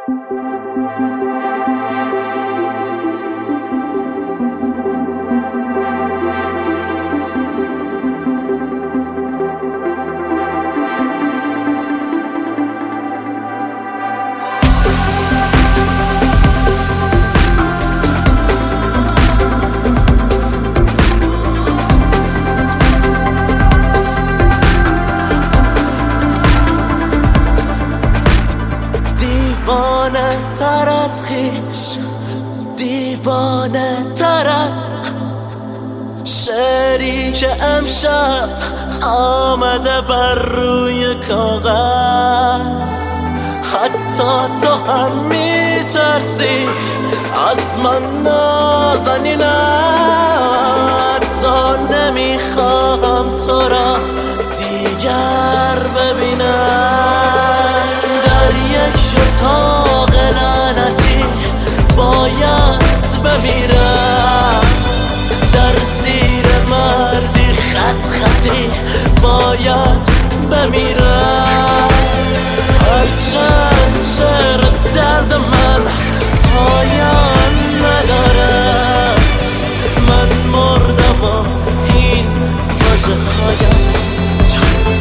دیوانه تر از خویش، دیوانه تر از شعری که امشب آمده بر روی کاغذ. حتی تو هم میترسی از من نازنینت، تا نمیخواهم تو را دیگر ببینم. در یک اتاق لعنتی باید بمیرم، در زیر مردی خط خطی باید بمیرم. هرچند شعر درد من پایان ندارد، من مردم و این واژه هایم جان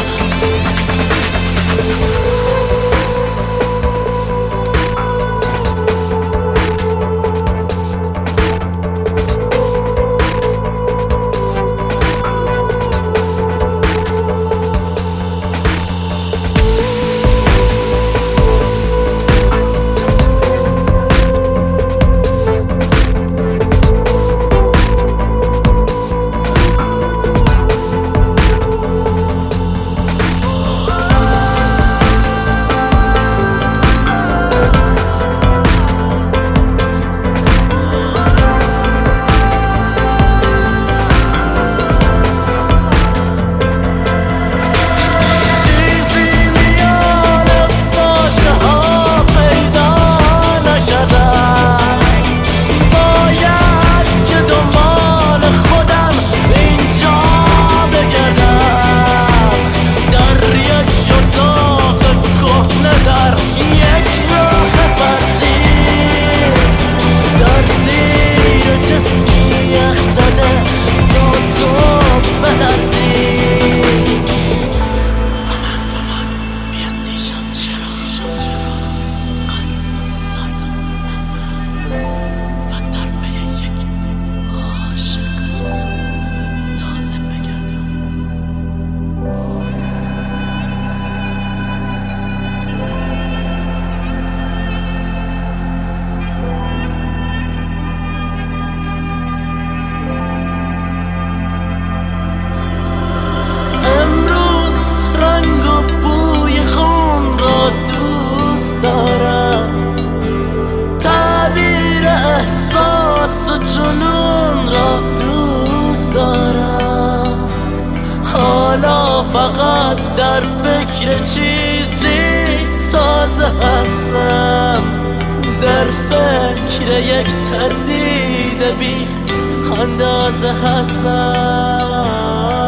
جنون را دوست دارم. حالا فقط در فکر چیزی تازه هستم، در فکر یک تردید بی اندازه هستم.